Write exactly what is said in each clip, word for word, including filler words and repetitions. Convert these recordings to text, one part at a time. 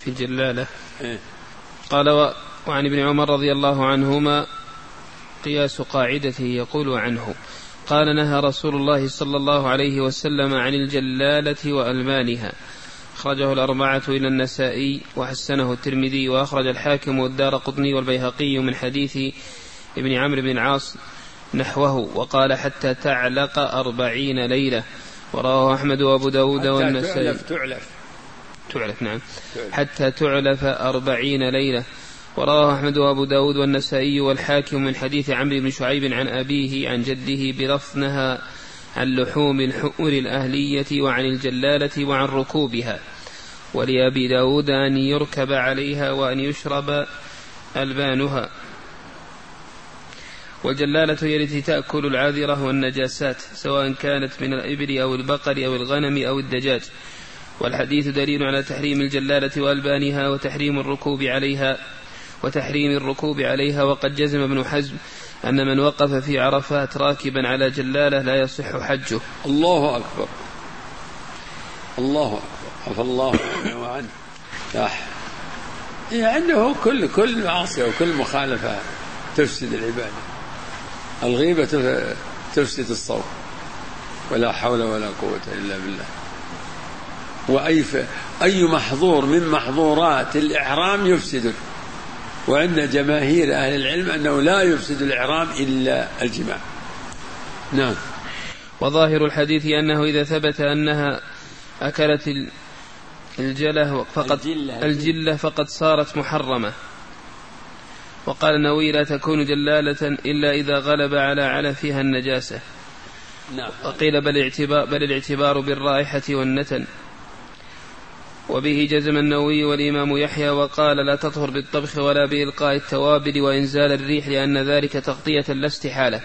في الجلالة. إيه؟ قال و... وعن ابن عمر رضي الله عنهما قياس قاعدته يقول عنه قال نهى رسول الله صلى الله عليه وسلم عن الجلالة وألبانها. أخرجه الأربعة إلى النسائي وحسنه الترمذي، وأخرج الحاكم والدارقطني والبيهقي من حديث ابن عمرو بن العاص نحوه، وقال حتى تعلق أربعين ليلة. ورواه أحمد وأبو داود والنسائي. تعلف تعلف تعلف نعم تعلف. حتى تعلف أربعين ليلة. ورواه أحمد وأبو داود والنسائي والحاكم من حديث عمرو بن شعيب عن أبيه عن جده بلفظها عن لحوم الحؤر الأهلية وعن الجلالة وعن ركوبها. ولأبي داود أن يركب عليها وأن يشرب ألبانها. والجلالة هي التي تأكل العاذرة والنجاسات سواء كانت من الإبل أو البقر أو الغنم أو الدجاج. والحديث دليل على تحريم الجلالة وألبانها وتحريم الركوب عليها وتحريم الركوب عليها وقد جزم ابن حزم أن من وقف في عرفات راكبا على جلالة لا يصح حجه. الله أكبر الله أكبر عفى الله عنه وعنه. عنده كل كل معصية وكل مخالفة تفسد العبادة. الغيبة تفسد الصوم ولا حول ولا قوة إلا بالله. وأي أي محظور من محظورات الإحرام يفسد. وعند جماهير أهل العلم أنه لا يفسد الإحرام إلا الجماع. نعم. وظاهر الحديث أنه إذا ثبت أنها أكلت الجلة فقد, الجلة, الجلة فقد صارت محرمة. وقال النووي لا تكون جلالة إلا إذا غلب على علفها النجاسة. نعم. وقيل بل الاعتبار, بل الاعتبار بالرائحة والنتن. وبه جزم النووي والإمام يحيى وقال لا تطهر بالطبخ ولا بإلقاء التوابل وإنزال الريح لأن ذلك تغطية لا استحالة.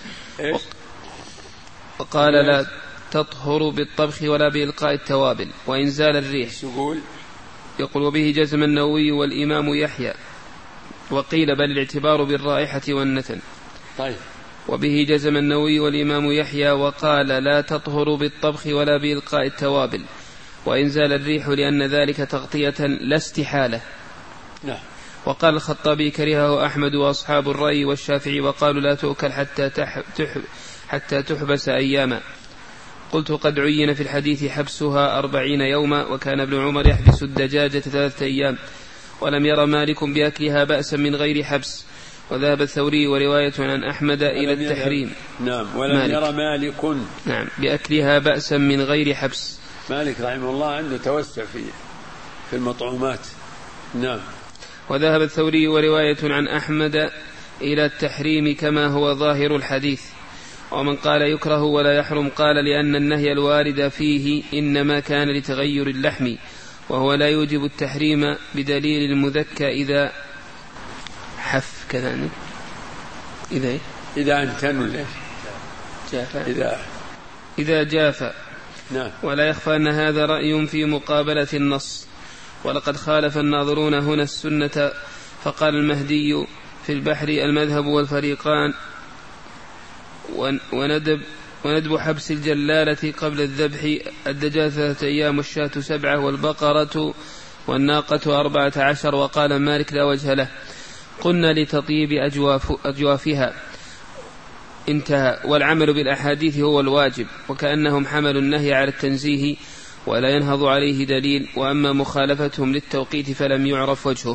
وقال لا تطهر بالطبخ ولا بإلقاء التوابل وإنزال الريح. يقول وبه جزم النووي والإمام يحيى وقيل بل الاعتبار بالرائحة والنتن. طيب. وبه جزم النووي والإمام يحيى وقال لا تطهر بالطبخ ولا بإلقاء التوابل وإنزال الريح لأن ذلك تغطية لا استحالة. نعم. وقال الخطابي كرهه أحمد وأصحاب الرأي والشافعي وقالوا لا تؤكل حتى, تح تح حتى تحبس أياما. قلت قد عين في الحديث حبسها أربعين يوما وكان ابن عمر يحبس الدجاجة ثلاثة أيام ولم ير مالك بأكلها بأسا من غير حبس. وذهب الثوري ورواية عن أحمد إلى التحريم. نعم. ولم مالك. يرى مالك نعم بأكلها بأسا من غير حبس. مالك رحمه الله عنده توسع في في المطعومات. نعم. وذهب الثوري ورواية عن أحمد إلى التحريم كما هو ظاهر الحديث. ومن قال يكره ولا يحرم قال لأن النهي الوارد فيه إنما كان لتغير اللحم وهو لا يوجب التحريم بدليل المذكى إذا حف كذلك إذا إذا أنتن إذا إذا جاف. نعم. ولا يخفى أن هذا رأي في مقابلة النص. ولقد خالف الناظرون هنا السنة فقال المهدي في البحر المذهب والفريقان وندب, وندب حبس الجلالة قبل الذبح الدجاج ثلاثة أيام والشاة سبعة والبقرة والناقة أربعة عشر. وقال مالك لا وجه له. قلنا لتطيب أجواف أجوافها انتهى. والعمل بالأحاديث هو الواجب وكأنهم حملوا النهي على التنزيه ولا ينهض عليه دليل. وأما مخالفتهم للتوقيت فلم يعرف وجهه.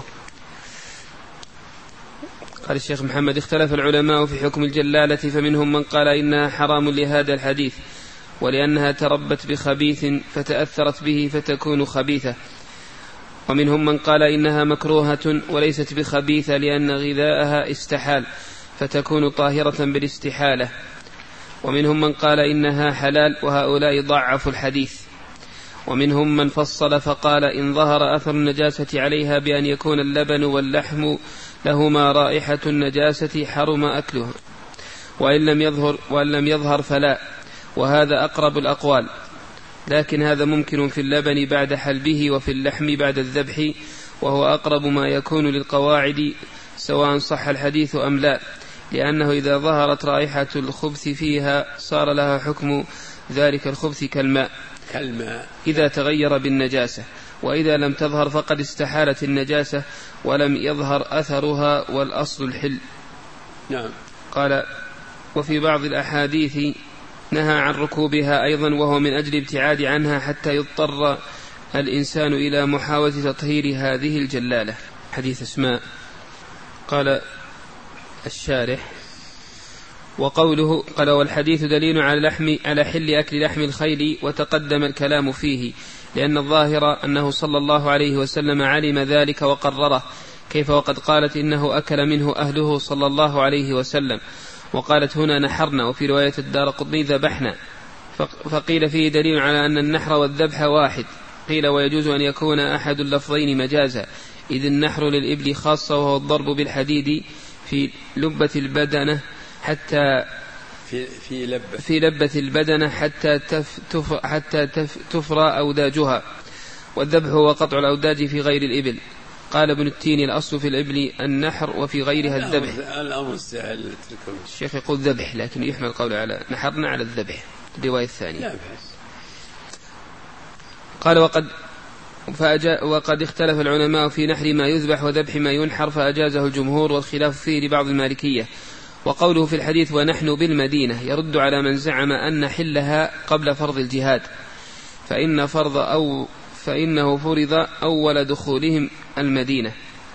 قال الشيخ محمد اختلف العلماء في حكم الجلالة فمنهم من قال إنها حرام لهذا الحديث ولأنها تربت بخبيث فتأثرت به فتكون خبيثة. ومنهم من قال إنها مكروهة وليست بخبيثة لأن غذاءها استحال فتكون طاهرة بالاستحالة. ومنهم من قال إنها حلال وهؤلاء ضعفوا الحديث. ومنهم من فصل فقال إن ظهر أثر النجاسة عليها بأن يكون اللبن واللحم لهما رائحة النجاسة حرم أكلها وإن لم يظهر, وإن لم يظهر فلا. وهذا أقرب الأقوال لكن هذا ممكن في اللبن بعد حلبه وفي اللحم بعد الذبح وهو أقرب ما يكون للقواعد سواء صح الحديث أم لا لأنه إذا ظهرت رائحة الخبث فيها صار لها حكم ذلك الخبث كالماء كالماء إذا تغير بالنجاسة. وإذا لم تظهر فقد استحالت النجاسة ولم يظهر أثرها والأصل الحل. نعم. قال وفي بعض الأحاديث نهى عن ركوبها أيضا وهو من أجل ابتعاد عنها حتى يضطر الإنسان إلى محاولة تطهير هذه الجلالة. حديث أسماء. قال الشارح وقوله قال والحديث دليل على لحم على حل أكل لحم الخيل وتقدم الكلام فيه لأن الظاهر أنه صلى الله عليه وسلم علم ذلك وقرره كيف وقد قالت إنه أكل منه أهله صلى الله عليه وسلم وقالت هنا نحرنا وفي رواية الدارقطني ذبحنا فقيل فيه دليل على أن النحر والذبح واحد. قيل ويجوز أن يكون أحد اللفظين مجازا إذ النحر للإبل خاصة وهو الضرب بالحديد في لبة البدنة حتى في في لبة في لبة البدنة حتى تف تف حتى تف تفرى أوداجها والذبح هو قطع الأوداج في غير الإبل. قال ابن التين الأصل في الإبل النحر وفي غيرها الذبح. الأمر سهل. الشيخ يقول ذبح لكن يحمل قول على نحرنا على الذبح الرواية الثانية. قال وقد وقد اختلف العلماء في نحر ما يذبح وذبح ما ينحر فأجازه الجمهور والخلاف فيه لبعض المالكية. وقوله في الحديث ونحن بالمدينة يرد على من زعم أن حلها قبل فرض الجهاد فإن فرض أو فإنه فرض أول دخولهم المدينة.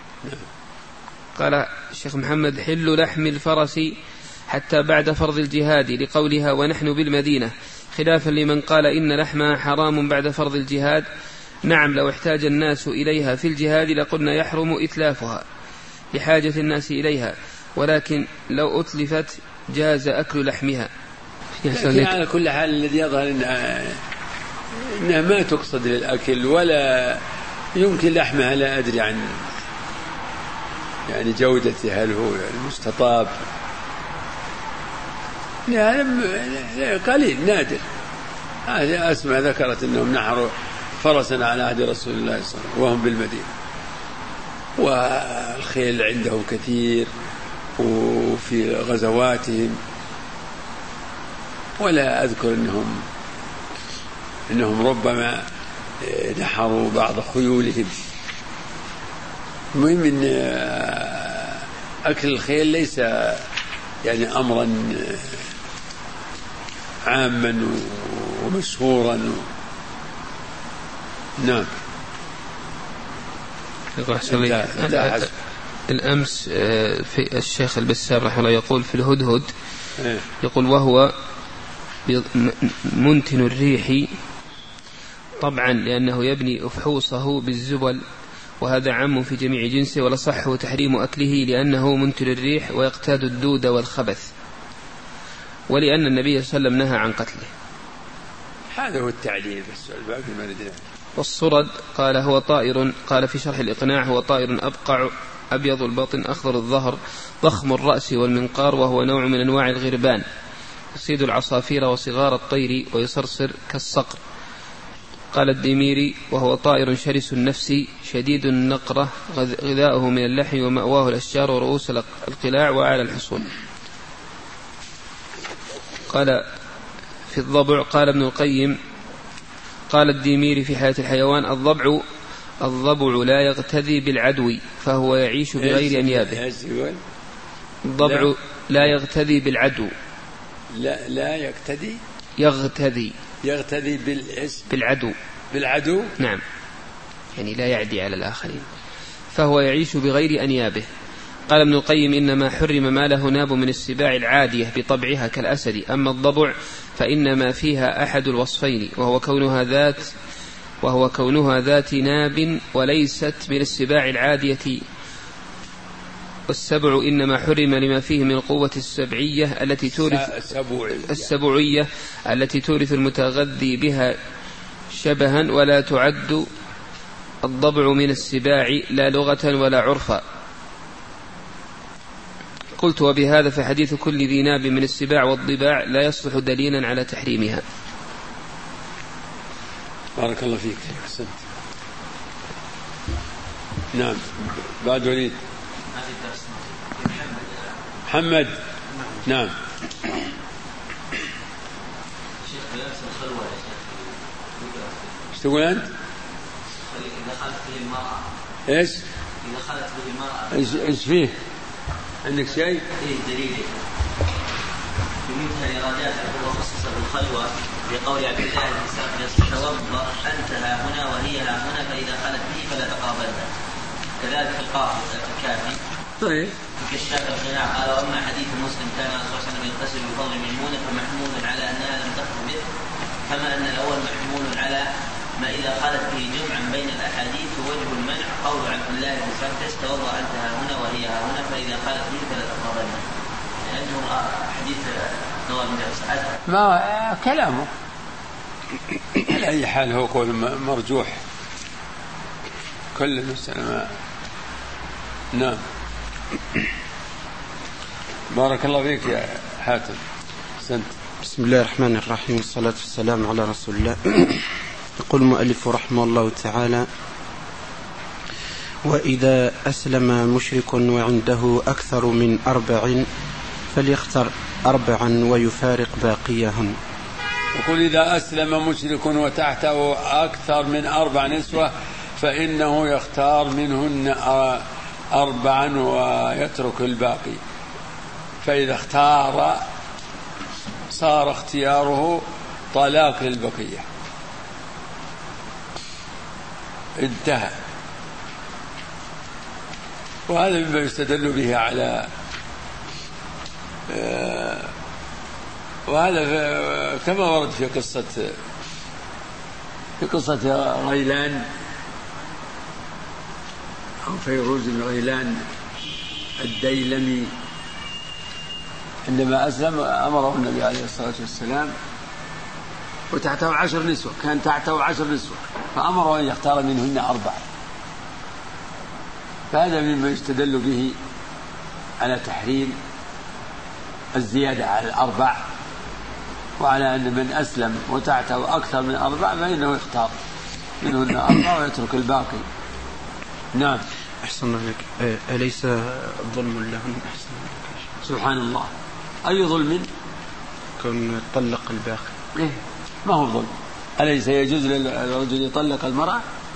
قال الشيخ محمد حل لحم الفرس حتى بعد فرض الجهاد لقولها ونحن بالمدينة خلافا لمن قال إن لحمها حرام بعد فرض الجهاد. نعم لو احتاج الناس إليها في الجهاد لقلنا يحرم إتلافها لحاجة الناس إليها ولكن لو أتلفت جاز أكل لحمها. على كل حال الذي يظهر إنها, إنها ما تقصد للأكل ولا يمكن لحمها لا أدري عن يعني جودتها هل هو المستطاب قليل نادر. هذه أسمع ذكرت أنهم نحروا فرسا على عهد رسول الله صلى الله عليه وسلم وهم بالمدينة والخيل عندهم كثير وفي غزواتهم ولا أذكر أنهم أنهم ربما نحروا بعض خيولهم. المهم أن أكل الخيل ليس يعني أمرا عاما ومشهورا. نعم. الأمس في الشيخ البسام رحمه الله يقول في الهدهد يقول وهو منتن الريح طبعا لأنه يبني أفحوصه بالزبل وهذا عام في جميع جنسه ولصحه تحريم أكله لأنه منتن الريح ويقتاد الدود والخبث ولأن النبي صلى الله عليه وسلم نهى عن قتله. هذا هو التعليل بس الباقي ما ندري. والصرد قال هو طائر قال في شرح الإقناع هو طائر أبقع أبيض البطن أخضر الظهر ضخم الرأس والمنقار وهو نوع من أنواع الغربان يصيد العصافير وصغار الطير ويصرصر كالصقر. قال الدميري وهو طائر شرس النفس شديد النقرة غذاؤه من اللحم ومأواه الأشجار ورؤوس القلاع وأعلى الحصون. قال في الضبع قال ابن القيم قال الدميري في حياة الحيوان الضبع الضبع لا يغتذي بالعدو فهو يعيش بغير أنيابه. الضبع لا يغتذي بالعدو لا لا يغتذي يغتذي يغتذي بالاسم بالعدو بالعدو نعم يعني لا يعدي على الآخرين فهو يعيش بغير أنيابه. قال ابن القيم إنما حرم ما له ناب من السباع العادية بطبعها كالأسد أما الضبع فإنما فيها أحد الوصفين وهو كونها ذات وهو كونها ذات ناب وليست من السباع العادية. والسبع إنما حرم لما فيه من القوة السبعية التي تورث السبعية التي تورث المتغذي بها شبها ولا تعد الضبع من السباع لا لغة ولا عرفا. قلت وبهذا فحديث كل ذي ناب من السباع والضباع لا يصلح دليلا على تحريمها. بارك الله فيك أحسنت. نعم بعد وليد محمد. نعم ايش تقول أنت؟ إذا خلت به المرأة. إيش؟ إذا خلت به المرأة. إيش إيش فيه؟ عندك شيء؟ إيه دليل. في منتهى إرادات هو خصص بالخلوة بقول عبد الله بن سعد توضأ أنت ها هنا وهي ها هنا فإذا خلت به فلا تقابلنا. كذلك القاضي الكافي. طيب. كشاف القناع قال وأما حديث مسلم كان الرسول صلى الله عليه وسلم يغتسل بفضل ميمونة فمحمول على أنها لم تخل به كما أن الأول محمول على ما إذا خلت به جمعا بين الأحاديث ووجه المنع قول عبد الله بن سعد توضأ أنت ها هنا وهي ها هنا فإذا خلت به فلا تقابلنا. لأنه حديث نوى بن سعد ما كلامه على أي حال هو قول مرجوح كل المسلمة. نعم. بارك الله فيك يا حاتم. سنت. بسم الله الرحمن الرحيم والصلاة والسلام على رسول الله. يقول المؤلف رحمه الله تعالى: وإذا أسلم مشرك وعنده أكثر من أربع فليختر أربعا ويفارق باقيهم. يقول إذا أسلم مشرك وتحته أكثر من أربع نسوة فإنه يختار منهن أربعا ويترك الباقي. فإذا اختار صار اختياره طلاق للبقية، انتهى. وهذا مما يستدل به على وهذا كما ورد في قصة في قصة غيلان أو فيروز بن غيلان الديلمي عندما أسلم أمره النبي عليه الصلاة والسلام وتحته عشر نسوة، كان تحته عشر نسوة فأمره أن يختار منهن أربعة. فهذا مما يستدل به على تحريم الزيادة على الأربع، وعلى أن من أسلم وتحته أكثر من أربع فإنه يختار منهن أربع ويترك الباقي. نعم. أحسن لك. أليس ظلم لهم؟ أحسن لك. سبحان الله، أي ظلم؟ كون طلق الباقي. إيه؟ ما هو ظلم؟ أليس يجوز للرجل يطلق المرأة؟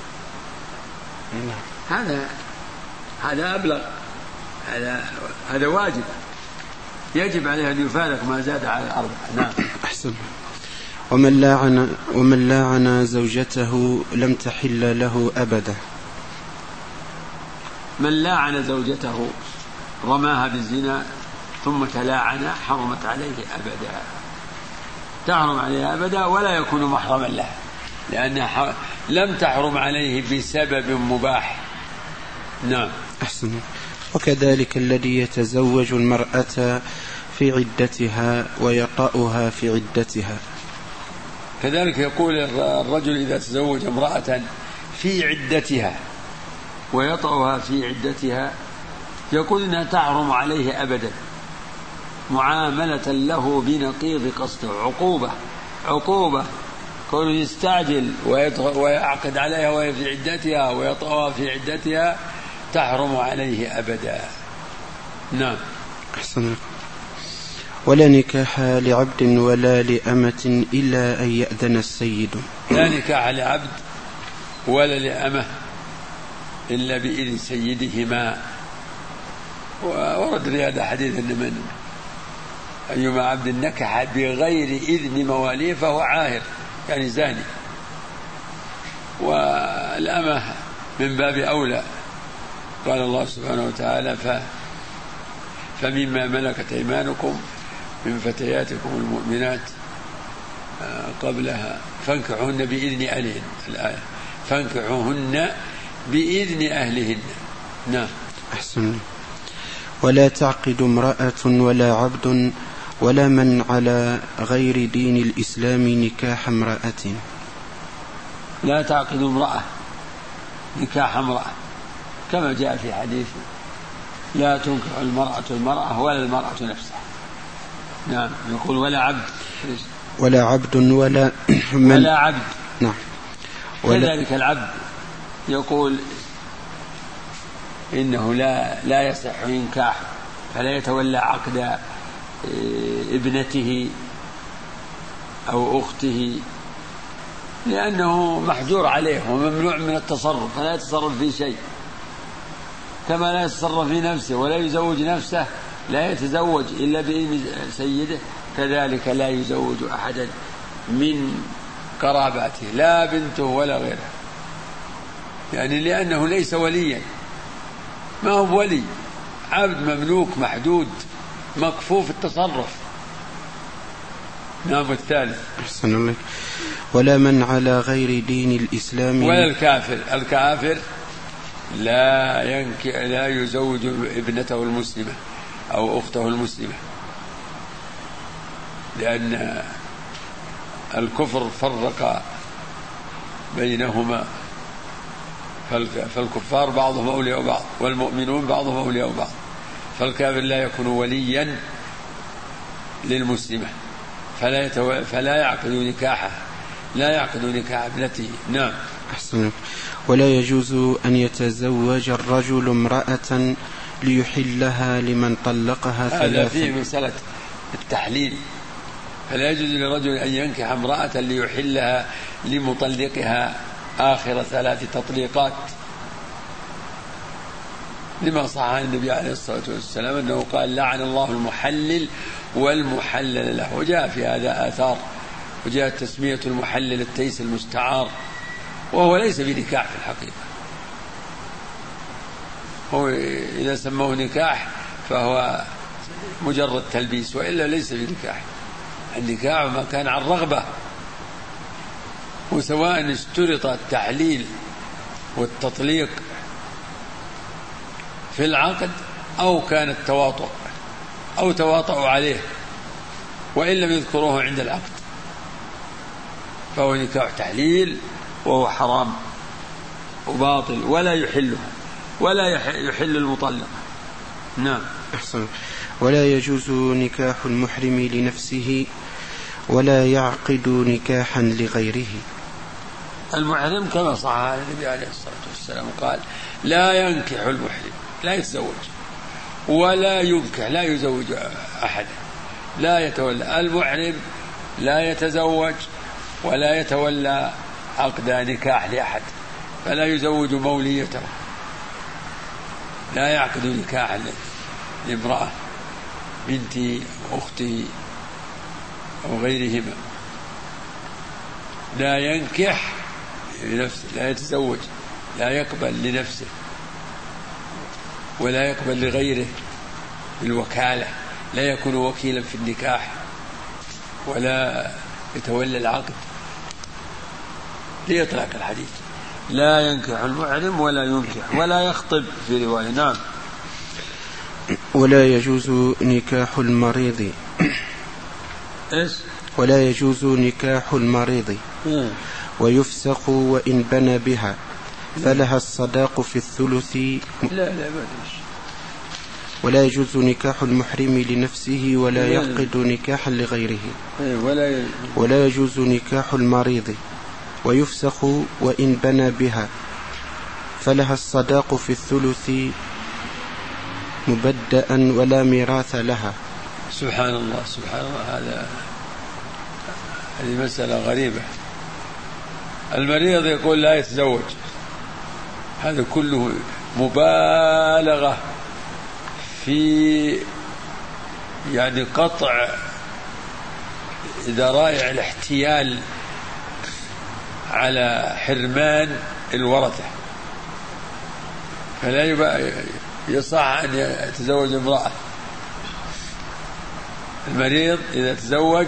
نعم. هذا هذا أبلغ، هذا هذا واجب، يجب عليه أن يفارق ما زاد على الأربع. نعم. أحسن. ومن لاعن ومن لاعن زوجته لم تحل له أبدا. من لاعن زوجته رماها بالزنا ثم تلاعن حرمت عليه أبدا، تحرم عليه أبدا ولا يكون محرما له، لأنها لم تحرم عليه بسبب مباح. نعم. أحسن. وكذلك الذي يتزوج المرأة في عدتها ويطأها في عدتها. كذلك يقول الرجل إذا تزوج امرأة في عدتها ويطأها في عدتها يقول إنها تحرم عليه أبدا، معاملة له بنقيض قصده، عقوبة عقوبة كونه يستعجل ويعقد عليها وهي في عدتها ويطأها في عدتها تحرم عليه أبدا. نعم. أحسن. ولا نكاح لعبد ولا لأمة إلا أن يأذن السيد. لا نكاح لعبد ولا لأمة إلا بإذن سيدهما. وورد في هذا حديث أن من أيما عبد نكح بغير إذن مواليه فهو عاهر، يعني زاني. والأمة من باب أولى، قال الله سبحانه وتعالى ف فمما ملكت أيمانكم من فتياتكم المؤمنات قبلها فانكحوهن بإذن أهلهن، الآية فانكحوهن بإذن أهلهن. نعم. أحسن. ولا تعقد امرأة ولا عبد ولا من على غير دين الإسلام نكاح امرأة. لا تعقد امرأة نكاح امرأة كما جاء في حديث لا تنكح المرأة المرأة ولا المرأة نفسها. نعم. يقول ولا عبد ولا عبد ولا من ولا عبد. نعم. كذلك العبد يقول إنه لا لا يصح إنكاح فلا يتولى عقد ابنته أو أخته لأنه محجور عليه وممنوع من التصرف، فلا يتصرف في شيء، كما لا يتصرف في نفسه ولا يزوج نفسه، لا يتزوج إلا بإذن سيده، كذلك لا يزوج أحدا من قراباته لا بنته ولا غيره، يعني لأنه ليس وليا، ما هو ولي، عبد مملوك محدود مكفوف التصرف. نعم. الثالث أحسن الله. ولا من على غير دين الإسلام ولا الكافر. الكافر لا ينك لا يزوج ابنته المسلمة أو أخته المسلمة، لأن الكفر فرق بينهما، فالكفار بعضهم أولياء بعض والمؤمنون بعضهم أولياء بعض، فالكافر لا يكون وليا للمسلمة، فلا, يتو... فلا يعقد نكاحه لا يعقد نكاح ابنته. نعم. أحسن. ولا يجوز أن يتزوج الرجل امرأة ليحلها لمن طلقها ثلاثا. هذا فيه مسألة التحليل، فلا يجوز للرجل أن ينكح امرأة ليحلها لمطلقها آخر ثلاث تطليقات، لما صح عن النبي عليه الصلاة والسلام أنه قال لعن الله المحلل والمحلل له، وجاء في هذا آثار، وجاء تسمية المحلل التيس المستعار، وهو ليس بنكاح في الحقيقة، هو إذا سموه نكاح فهو مجرد تلبيس، وإلا ليس بنكاح. النكاح ما كان عن رغبة، وسواء اشترط التحليل والتطليق في العقد أو كان التواطؤ أو تواطؤوا عليه وإن لم يذكروه عند العقد، فهو نكاح تحليل وهو حرام وباطل ولا يحله ولا يحل المطلق. نعم. أحسن. ولا يجوز نكاح المحرم لنفسه ولا يعقد نكاحا لغيره. المحرم كما صح عن النبي عليه الصلاة والسلام قال لا ينكح المحرم، لا يتزوج ولا ينكح، لا يزوج أحد، لا يتولى المحرم، لا يتزوج ولا يتولى عقد نكاح لأحد، فلا يزوج موليته، لا يعقد نكاح لامرأة بنتي أختي أو غيرهما، لا ينكح لنفسه، لا يتزوج، لا يقبل لنفسه ولا يقبل لغيره بالوكالة، لا يكون وكيلا في النكاح ولا يتولى العقد، ليطلق الحديث لا ينكح المحرم ولا ينكح ولا يخطب في رواية. نعم. ولا يجوز نكاح المريض. إيش؟ ولا يجوز نكاح المريض ويفسق وإن بنى بها، فلها الصداق في الثلث. لا لا ما ولا يجوز نكاح المحرم لنفسه ولا يعقد نكاحا لغيره. ولا ولا يجوز نكاح المريض ويفسخ وإن بنى بها، فلها الصداق في الثلث مبدأ ولا ميراث لها. سبحان الله سبحان الله. هذا هذه مسألة غريبة. المريض يقول لا يتزوج، هذا كله مبالغة في يعني قطع ذرائع الاحتيال على حرمان الورثة، فلا يصح أن يتزوج امرأة. المريض إذا تزوج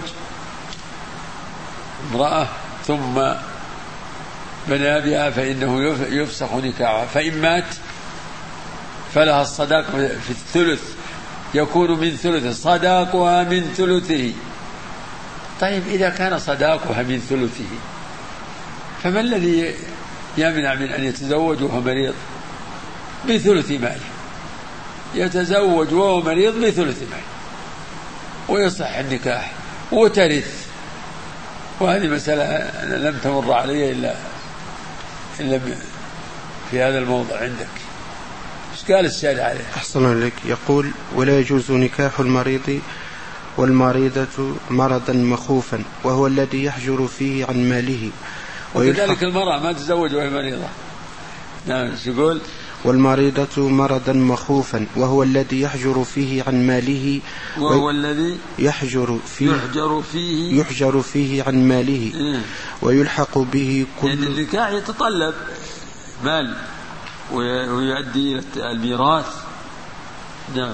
امرأة ثم بنى بها فإنه يفسخ نكاحها، فإن مات فلها الصداق في الثلث، يكون من ثلث صداقها من ثلثه. طيب إذا كان صداقها من ثلثه فما الذي يمنع من أن يتزوج وهو مريض بثلث ماله؟ يتزوج وهو مريض بثلث ماله ويصح النكاح وترث. وهذه مسألة لم تمر علي إلا إلا في هذا الموضع عندك. ايش قال الشارع عليه؟ أحسن لك. يقول ولا يجوز نكاح المريض والمريضة مرضا مخوفا، وهو الذي يحجر فيه عن ماله وكذلك المرأة ما تزوج وهي مريضة. نعم يقول والمريضة مرضا مخوفا وهو الذي يحجر فيه عن ماله وهو الذي يحجر فيه يحجر فيه يحجر فيه عن ماله إيه؟ ويلحق به كل يعني النكاح يتطلب مال ويؤدي إلى الميراث. نعم.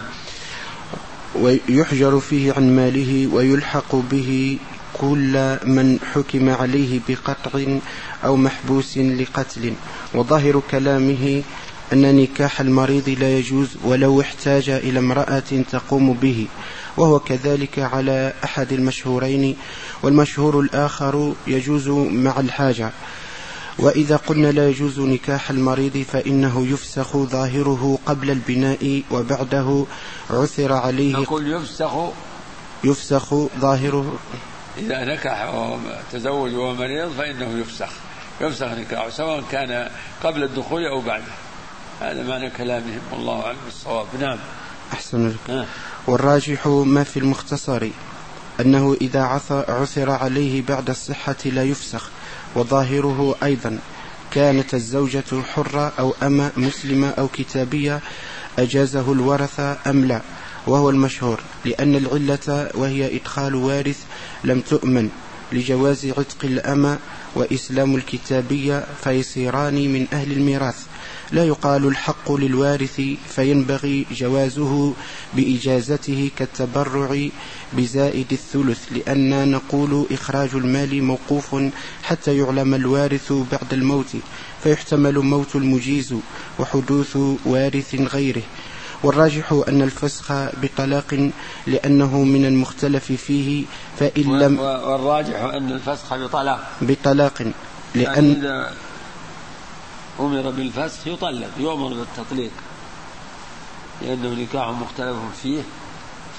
ويحجر فيه عن ماله ويلحق به كل من حكم عليه بقطع أو محبوس لقتل. وظاهر كلامه أن نكاح المريض لا يجوز ولو احتاج إلى امرأة تقوم به، وهو كذلك على أحد المشهورين، والمشهور الآخر يجوز مع الحاجة. وإذا قلنا لا يجوز نكاح المريض فإنه يفسخ ظاهره قبل البناء وبعده عثر عليه. نقول يفسخ يفسخ ظاهره إذا نكح وتزوج وهو مريض فإنه يفسخ يفسخ نكاحه سواء كان قبل الدخول أو بعده. هذا معنى كلامهم والله أعلم بالصواب. نعم. أحسن لك. والراجح ما في المختصر أنه إذا عثر عليه بعد الصحة لا يفسخ. وظاهره أيضا كانت الزوجة حرة أو أما مسلمة أو كتابية أجازه الورثة أم لا، وهو المشهور، لأن العلة وهي إدخال وارث لم تؤمن لجواز عتق الأمة وإسلام الكتابية فيصيران من أهل الميراث. لا يقال الحق للوارث فينبغي جوازه بإجازته كالتبرع بزائد الثلث، لأننا نقول إخراج المال موقوف حتى يعلم الوارث بعد الموت، فيحتمل موت المجيز وحدوث وارث غيره. والراجح أن الفسخ بطلاق لأنه من المختلف فيه، فإن لم والراجح أن الفسخ بطلاق بطلاق لأن يعني إذا أمر بالفسخ يطلق يؤمر بالتطليق لأنه نكاح مختلف فيه، ف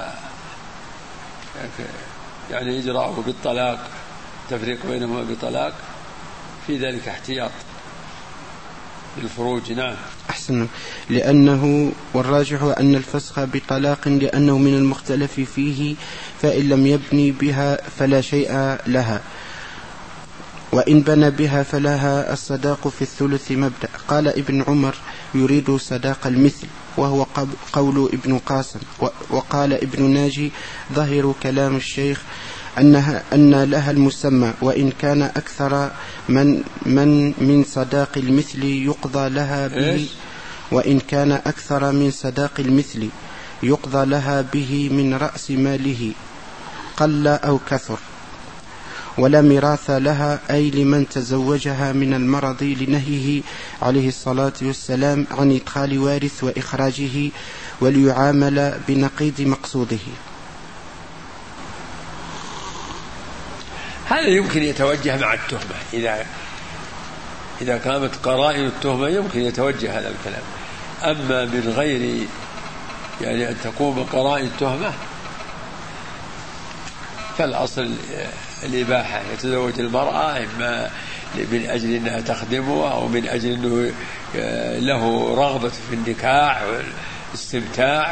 يعني إجراءه بالطلاق تفريق بينهما بطلاق في ذلك احتياط للفروج. نعم. أحسن. لأنه والراجح أن الفسخ بطلاق لأنه من المختلف فيه، فإن لم يبني بها فلا شيء لها، وإن بنى بها فلها الصداق في الثلث مبدأ. قال ابن عمر يريد صداق المثل، وهو قول ابن قاسم. وقال ابن ناجي ظاهر كلام الشيخ أنها أن لها المسمى، وإن كان أكثر من من من صداق المثل يقضى لها به وإن كان أكثر من صداق المثل يقضى لها به من رأس ماله قل أو كثر. ولا ميراث لها أي لمن تزوجها من المرض لنهيه عليه الصلاة والسلام عن إدخال وارث وإخراجه، وليعامل بنقيض مقصوده. هذا يمكن يتوجه مع التهمة، إذا إذا كانت قرائن التهمة يمكن يتوجه هذا الكلام. أما من غير يعني أن تقوم قرائن التهمة فالأصل الإباحة. يتزوج المرأة إما من أجل أنها تخدمه أو من أجل أنه له رغبة في النكاح والاستمتاع،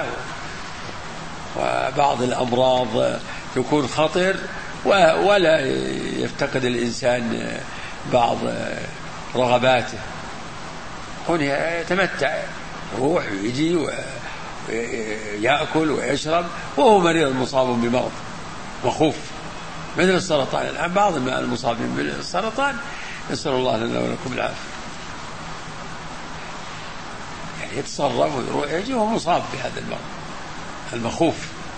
وبعض الأمراض تكون خطر ولا يفتقد الإنسان بعض رغباته، هنا يتمتع يروح ويجي ويأكل ويشرب وهو مريض مصاب بمرض مخوف مثل السرطان. الآن بعض المصابين بالسرطان نسأل الله لنا ولكم العافية، يعني يتصرف ويروح يجي وهو مصاب بهذا المرض المخوف.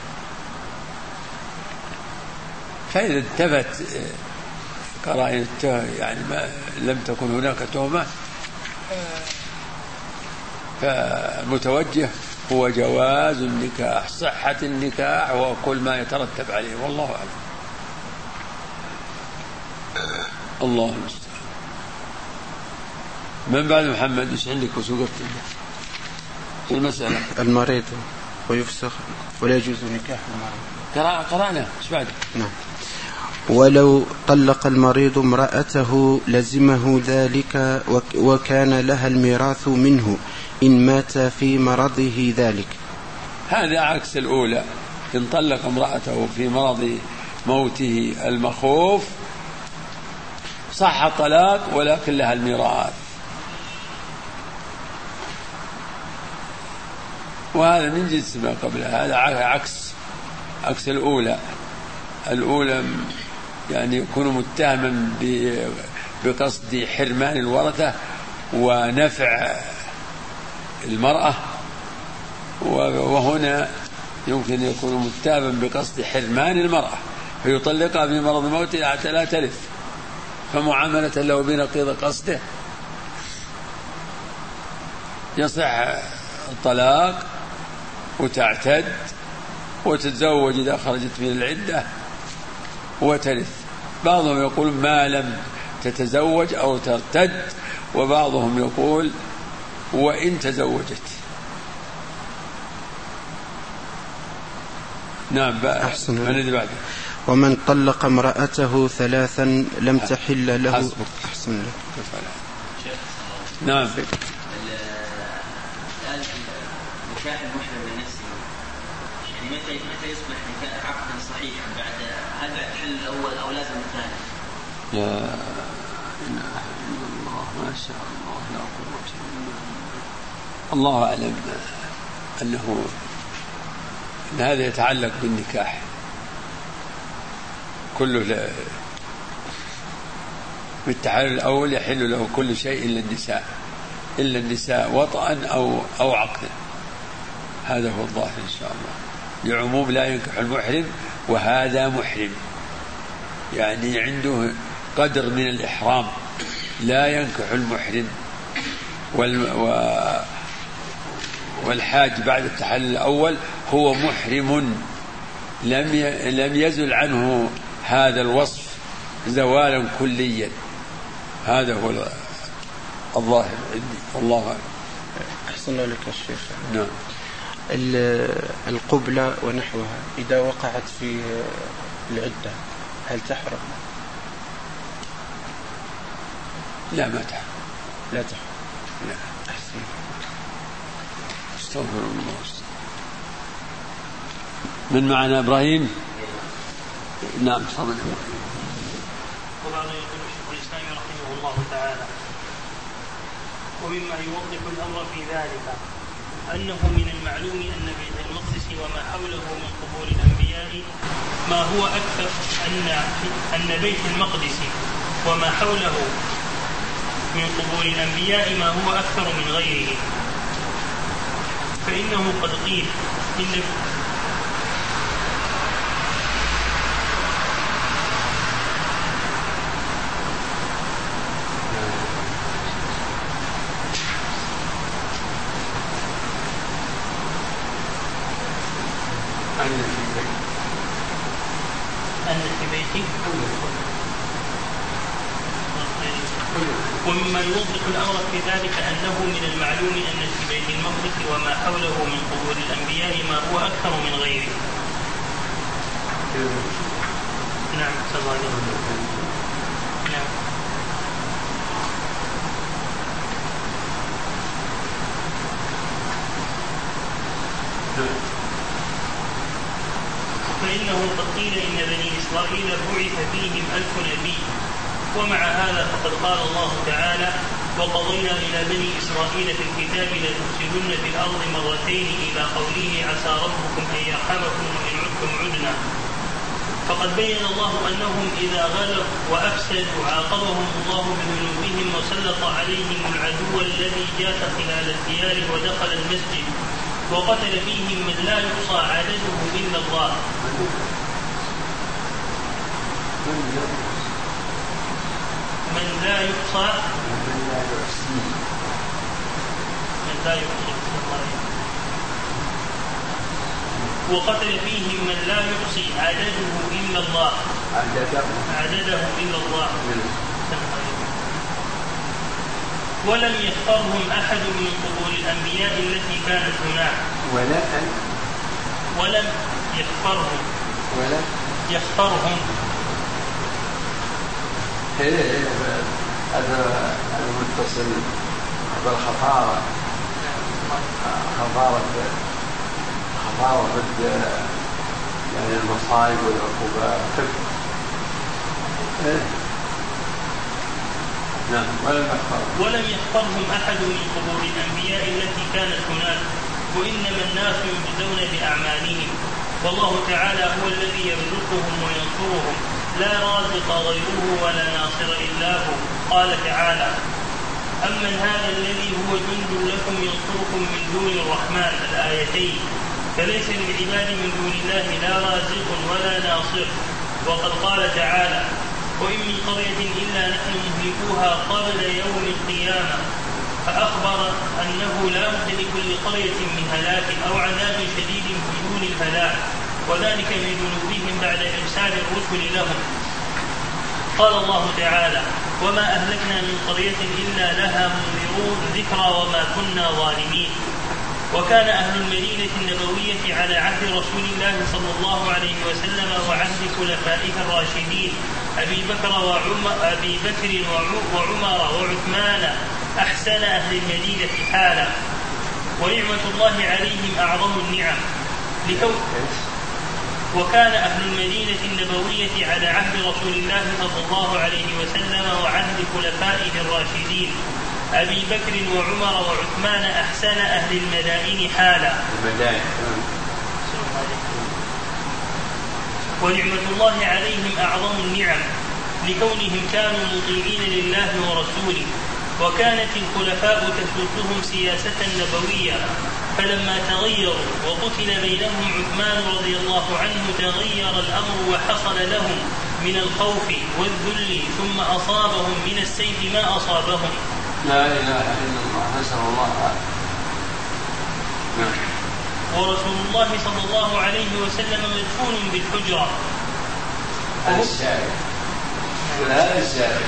فإذا انتبت قرائن يعني ما لم تكن هناك تهمة فالمتوجه هو جواز النكاح، صحة النكاح وكل ما يترتب عليه، والله أعلم. الله المستعان. من بعد محمد ايش عندك وسوقت المسألة؟ المريض ويفسخ ولا يجوز نكاح المريض. قرأنا ايش بعد؟ نعم. ولو طلق المريض امرأته لزمه ذلك وكان لها الميراث منه إن مات في مرضه ذلك. هذا عكس الأولى، إن طلق امرأته في مرض موته المخوف صح الطلاق ولكن لها الميراث. وهذا من جنس ما قبلها، هذا عكس عكس الأولى. الأولى يعني يكون متهما بقصد حرمان الورثة ونفع المرأة، وهنا يمكن يكون متهما بقصد حرمان المرأة فيطلقها في مرض موته حتى لا ترث، فمعاملة له بنقيض قصده يصح الطلاق وتعتد وتتزوج إذا خرجت من العدة وترث. بعضهم يقول ما لم تتزوج أو ترتد، وبعضهم يقول وإن تزوجت. نعم. أحسن. من بعد ومن طلق امرأته ثلاثا لم تحل له. حسبك. أحسن. نعم. الآن نكاح المحرم لنفسه يعني متى متى يصبح نكاح عقدا صحيحا؟ بعد هل بعد الحل الأول أو لازم الثاني؟ لا إله إلا الله، ما شاء الله، لا قوة إلا بالله. الله أعلم أنه أن هذا يتعلق بالنكاح كله. بالتحلل الأول يحل له كل شيء إلا النساء، إلا النساء وطئا أو أو عقدا. هذا هو الظاهر إن شاء الله، لعموم لا ينكح المحرم، وهذا محرم يعني عنده قدر من الإحرام. لا ينكح المحرم والحاج بعد التحلل الأول هو محرم، لم لم يزل عنه هذا الوصف زوالا كليا. هذا هو الظاهر عندي، والله أعلم. أحسن لك الشيخ. نعم. القبلة ونحوها إذا وقعت في العدة هل تحرم؟ لا ما تحرم. لا تحرم. لا. أحسن. استغفر الله. من معنا إبراهيم؟ نعم تفضل. وبعد يقول الشيخ الإسلام رحمه الله تعالى: ومما يوضح الأمر في ذلك أنه من المعلوم أن بيت المقدس وما حوله من قبور الأنبياء ما هو أكثر أن أن بيت المقدس وما حوله من قبور الأنبياء ما هو أكثر من غيره، فإنه قد قيل إن أن في بيتي. ومما يوضح الأمر في ذلك أنه من المعلوم أن في بيت المقدس وما حوله من قبور الأنبياء ما هو أكثر من غيره. نعم تفضل. نعم. فإنه قد قيل إن بني إسرائيل بعث فيهم ألف نبي، ومع هذا فقد قال الله تعالى: وقضينا إلى بني إسرائيل في الكتاب لتفسدن في الأرض مرتين إلى قوله عسى ربكم أن يرحمكم وإن عدتم عدنا. فقد بين الله أنهم إذا غلوا وأفسدوا عاقبهم الله بذنوبهم وسلط عليهم العدو الذي جاء خلال الديار ودخل المسجد وقتل فيهم من لا يحصى عدده إلا الله. من لا يحصى من لا يحصى وقتل فيهم من لا يحصي عدده إلا الله عدده إلا الله. ولم يختارهم أحد من قبور الأنبياء التي كانت هناك. ولم يختارهم ولم يختارهم هذا المتصل بالخطارة خطارة خطارة ضد يعني المصائب والعقوبات. نعم. ولم يختارهم ولم يختارهم أحد من قبور الأنبياء التي كانت هناك، وإنما الناس يجزون بأعمالهم، والله تعالى هو الذي يرزقهم وينصرهم، لا رازق غيره ولا ناصر إلا هو. قال تعالى: أمن هذا الذي هو جند لكم ينصركم من دون الرحمن، الآيتين. فليس للعباد من دون الله لا رازق ولا ناصر. وقد قال تعالى: وإن من قرية إلا نحن مهلكوها قبل يوم القيامة، فأخبر أنه لا بد لكل قرية من هلاك أو عذاب شديد بدون الهلاك، وذلك من ذنوبهم بعد إرسال الرسل لهم. قال الله تعالى: وما أهلكنا من قرية إلا لها منذرون ذكرى وما كنا ظالمين. وكان أهل المدينة النبوية على عهد رسول الله صلى الله عليه وسلم وعهد خلفائه الراشدين أبي بكر وعمر, أبي بكر وعمر وعثمان أحسن أهل المدينة حالا، ونعمة الله عليهم أعظم النعم. وكان أهل المدينة النبوية على عهد رسول الله صلى الله عليه وسلم وعهد خلفائه الراشدين أبي بكر وعمر وعثمان أحسن أهل المدائن حالا، ونعمة الله عليهم أعظم النعم لكونهم كانوا مطيعين لله ورسوله، وكانت الخلفاء تسوسهم سياسة نبوية، فلما تغيروا وقتل بينهم عثمان رضي الله عنه تغير الأمر وحصل لهم من الخوف والذل، ثم أصابهم من السيف ما أصابهم. لا إله إلا الله، نسأل الله العافية. ورسول الله صلى الله عليه وسلم مدفون بالحجرة. هذا الشارع هذا الشارع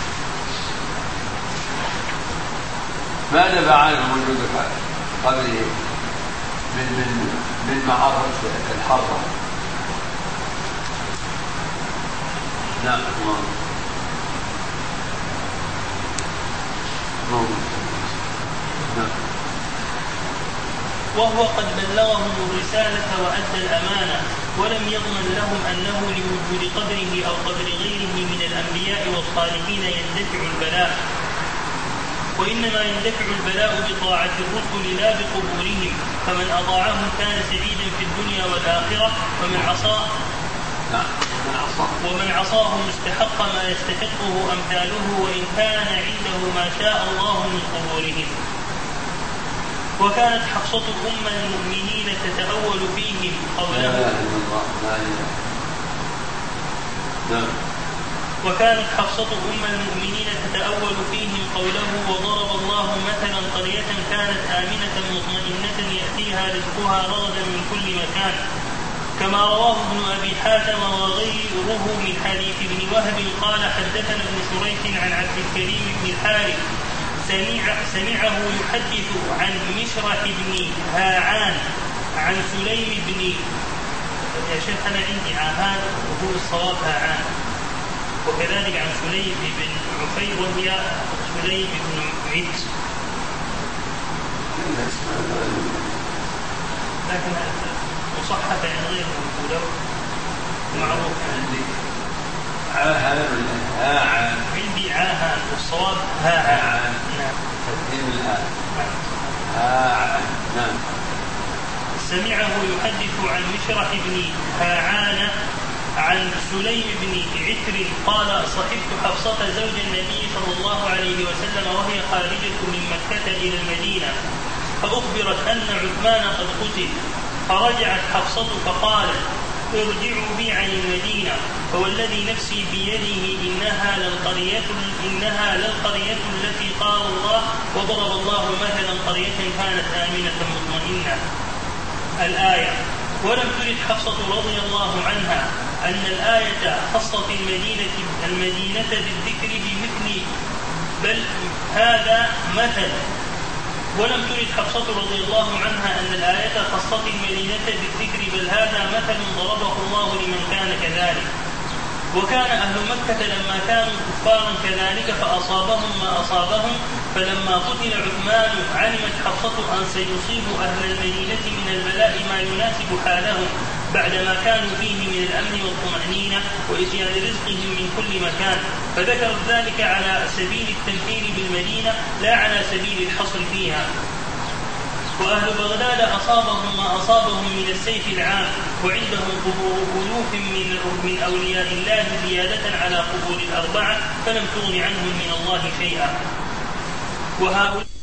ما نبع عنه وجود قبله من من من معرة الحرة. نعم. نعم. وهو قد بلغهم الرسالة وأدى الأمانة، ولم يضمن لهم أنه لوجود قبره أو قبر غيره من الأنبياء والصالحين يندفع البلاء، وإنما يندفع البلاء بطاعة الرسل لا بقبورهم، فمن أطاعهم كان سعيدا في الدنيا والآخرة، ومن عصاه ومن عصاهم استحق ما يستحقه أمثاله، وإن كان عنده ما شاء الله من قبورهم. وكانت حفصة أم المؤمنين تتأول فيهم قوله وكانت حفصة أم المؤمنين تتأول فيهم قوله: وضرب الله مثلا قرية كانت آمنة مطمئنة يأتيها رزقها رغدا من كل مكان، كما رواه ابن أبي حاتم وغيره من حديث ابن وهب قال: حدثنا ابن شريح عن عبد الكريم بن الحارث سمع سمعه يحدث عن مشرح بن هاعان عن سليم بن يا شيخ أنا عندي عاهان وهو الصواب هاعان، وكذلك عن سليم بن عفير وهي سليم بن عيد، لكن مصحف عن غيره ولو معروف عندي عاهان هاعان، عندي عاهان والصواب هاعان. نعم. نعم. سمعه يحدث عن مشرح بن هاعان عن سليم بن عتر قال: صحبت حفصة زوج النبي صلى الله عليه وسلم وهي خارجة من مكة إلى المدينة، فأخبرت أن عثمان قد قتل، فرجعت حفصة فقالت: ارجعوا بي عن المدينة، فوالذي نفسي بيده إنها للقرية إنها للقرية التي قال الله: وضرب الله مثلا قرية كانت آمنة مطمئنة. الآية. ولم ترد حفصة رضي الله عنها أن الآية خصت المدينة المدينة بالذكر بمثل، بل هذا مثل. ولم ترد حفصة رضي الله عنها أن الآية خصت المدينة بالذكر، بل هذا مثل ضربه الله لمن كان كذلك. وكان أهل مكة لما كانوا كفارا كذلك فأصابهم ما أصابهم، فلما قتل عثمان علمت حفصة أن سيصيب أهل المدينة من البلاء ما يناسب حالهم، بعدما كانوا فيه من الأمن والطمأنينة وإتيان رزقهم من كل مكان، فذكر ذلك على سبيل التمثيل بالمدينة لا على سبيل الحصر فيها. وأهل بغداد أصابهم ما أصابهم من السيف العام، وعندهم قبور ألوف من, من أولياء الله زيادة على قبور الأربعة، فلم تغن عنهم من الله شيئا. وهؤلاء